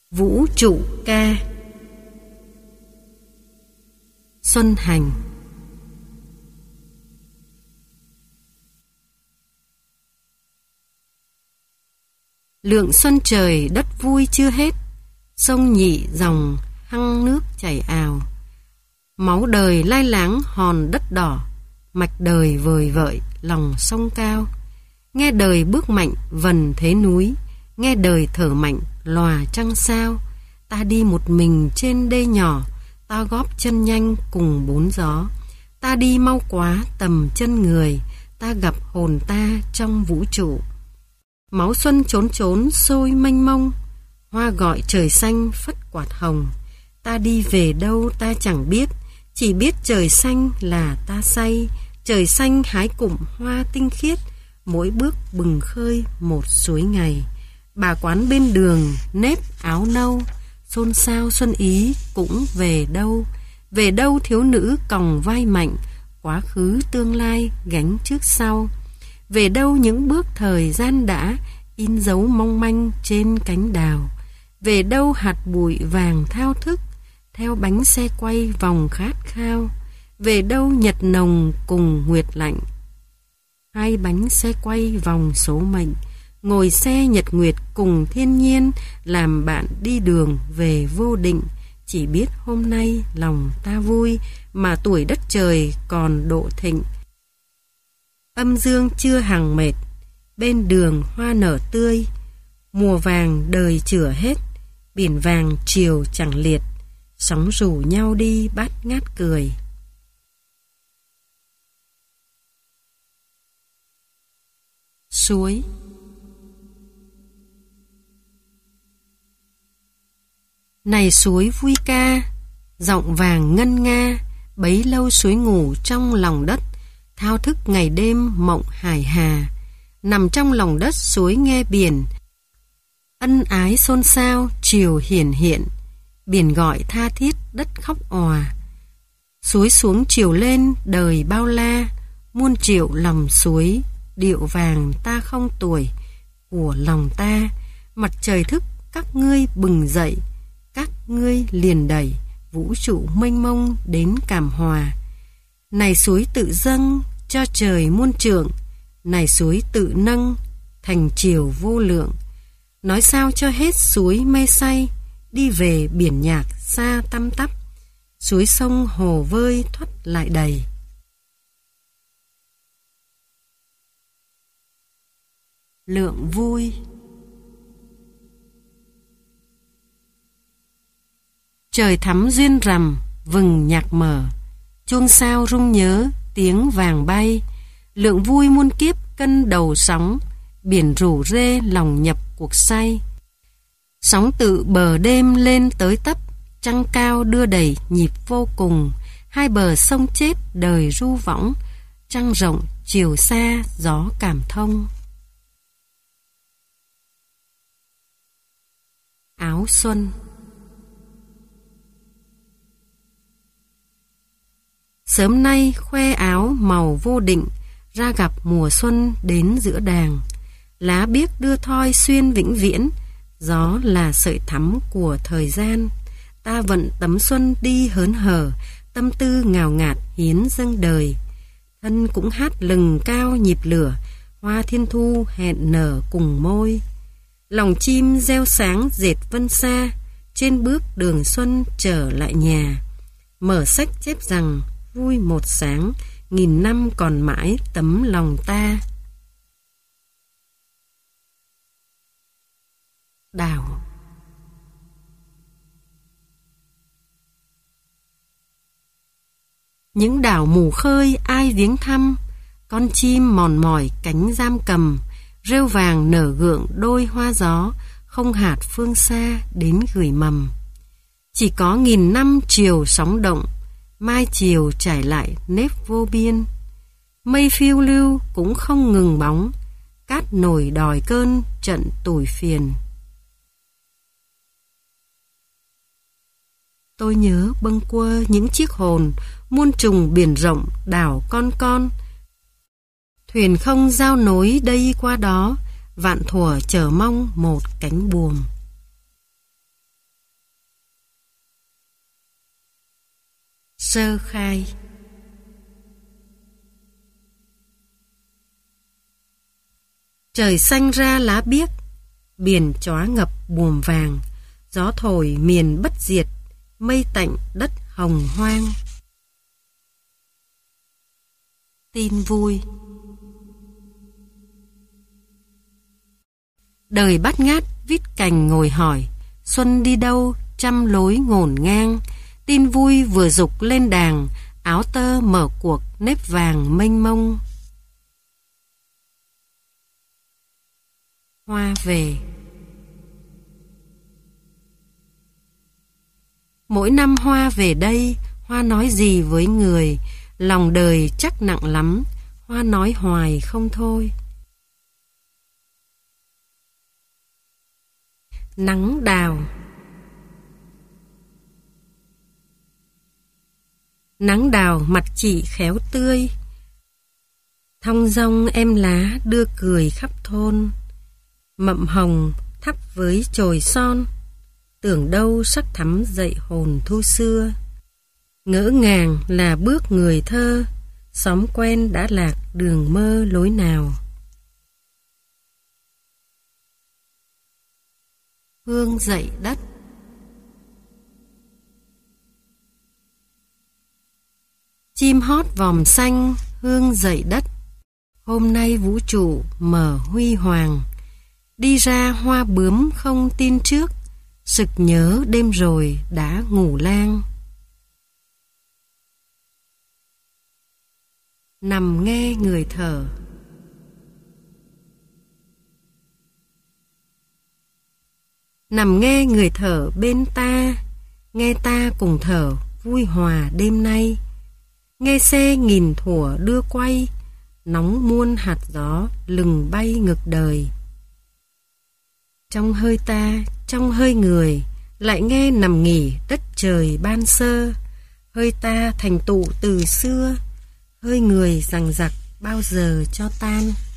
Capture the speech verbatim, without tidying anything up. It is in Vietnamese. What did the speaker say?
Vũ trụ ca. Xuân hành. Lượng xuân trời đất vui chưa hết, sông nhị dòng hăng nước chảy ào. Máu đời lai láng hòn đất đỏ, mạch đời vời vợi lòng sông cao. Nghe đời bước mạnh vần thế núi, nghe đời thở mạnh lòa trăng sao. Ta đi một mình trên đê nhỏ, ta góp chân nhanh cùng bốn gió. Ta đi mau quá tầm chân người, ta gặp hồn ta trong vũ trụ. Máu xuân trốn trốn sôi mênh mông, hoa gọi trời xanh phất quạt hồng. Ta đi về đâu ta chẳng biết, chỉ biết trời xanh là ta say. Trời xanh hái cụm hoa tinh khiết, mỗi bước bừng khơi một suối ngày. Bà quán bên đường nếp áo nâu, xôn xao xuân ý cũng về đâu. Về đâu thiếu nữ còng vai mạnh, quá khứ tương lai gánh trước sau. Về đâu những bước thời gian đã, in dấu mong manh trên cánh đào. Về đâu hạt bụi vàng thao thức, theo bánh xe quay vòng khát khao. Về đâu nhật nồng cùng nguyệt lạnh, hai bánh xe quay vòng số mệnh. Ngồi xe nhật nguyệt cùng thiên nhiên, làm bạn đi đường về vô định. Chỉ biết hôm nay lòng ta vui, mà tuổi đất trời còn độ thịnh. Âm dương chưa hàng mệt, bên đường hoa nở tươi. Mùa vàng đời chửa hết, biển vàng chiều chẳng liệt. Sóng rủ nhau đi bát ngát cười. Suối. Này suối vui ca, giọng vàng ngân nga. Bấy lâu suối ngủ trong lòng đất, thao thức ngày đêm mộng hải hà. Nằm trong lòng đất suối nghe biển, ân ái xôn xao chiều hiển hiện. Biển gọi tha thiết đất khóc òa. Suối xuống chiều lên đời bao la, muôn triệu lòng suối điệu vàng ta không tuổi của lòng ta. Mặt trời thức các ngươi bừng dậy, các ngươi liền đẩy vũ trụ mênh mông đến cảm hòa. Này suối tự dâng cho trời muôn trượng, này suối tự nâng thành chiều vô lượng. Nói sao cho hết suối mê say, đi về biển nhạc xa tăm tắp. Suối sông hồ vơi thoát lại đầy. Lượng vui. Trời thắm duyên rằm, vừng nhạc mở, chuông sao rung nhớ, tiếng vàng bay. Lượng vui muôn kiếp cân đầu sóng, biển rủ rê lòng nhập cuộc say. Sóng tự bờ đêm lên tới tấp, trăng cao đưa đẩy nhịp vô cùng. Hai bờ sông chết đời ru võng, trăng rộng chiều xa gió cảm thông. Áo xuân. Sớm nay khoe áo màu vô định, ra gặp mùa xuân đến giữa đàng. Lá biếc đưa thoi xuyên vĩnh viễn, gió là sợi thắm của thời gian. Ta vận tấm xuân đi hớn hở, tâm tư ngào ngạt hiến dâng đời. Thân cũng hát lừng cao nhịp lửa, hoa thiên thu hẹn nở cùng môi. Lòng chim reo sáng dệt vân xa, trên bước đường xuân trở lại nhà. Mở sách chép rằng vui một sáng, nghìn năm còn mãi tấm lòng ta. Đào. Những đảo mù khơi ai viếng thăm, con chim mòn mỏi cánh giam cầm. Rêu vàng nở gượng đôi hoa gió, không hạt phương xa đến gửi mầm. Chỉ có nghìn năm chiều sóng động, mai chiều trải lại nếp vô biên. Mây phiêu lưu cũng không ngừng bóng, cát nổi đòi cơn trận tủi phiền. Tôi nhớ bâng quơ những chiếc hồn, muôn trùng biển rộng đảo con con. Thuyền không giao nối đây qua đó, vạn thuở chờ mong một cánh buồm. Sơ khai. Trời xanh ra lá biếc, biển chóa ngập buồm vàng, gió thổi miền bất diệt, mây tạnh đất hồng hoang. Tin vui. Đời bát ngát vít cành ngồi hỏi, xuân đi đâu trăm lối ngổn ngang. Tin vui vừa dục lên đàng, áo tơ mở cuộc nếp vàng mênh mông. Hoa về. Mỗi năm hoa về đây, hoa nói gì với người, lòng đời chắc nặng lắm, hoa nói hoài không thôi. Nắng đào. Nắng đào mặt chị khéo tươi, thong dong em lá đưa cười khắp thôn. Mậm hồng thắp với chồi son, tưởng đâu sắc thắm dậy hồn thu xưa. Ngỡ ngàng là bước người thơ, xóm quen đã lạc đường mơ lối nào. Hương dậy đất. Chim hót vòm xanh, hương dậy đất. Hôm nay vũ trụ mở huy hoàng, đi ra hoa bướm không tin trước, sực nhớ đêm rồi đã ngủ lang. Nằm nghe người thở. Nằm nghe người thở bên ta, nghe ta cùng thở vui hòa đêm nay. Nghe xe nghìn thủa đưa quay, nóng muôn hạt gió lừng bay ngược đời. Trong hơi ta, trong hơi người, lại nghe nằm nghỉ đất trời ban sơ. Hơi ta thành tụ từ xưa, hơi người rằng giặc bao giờ cho tan.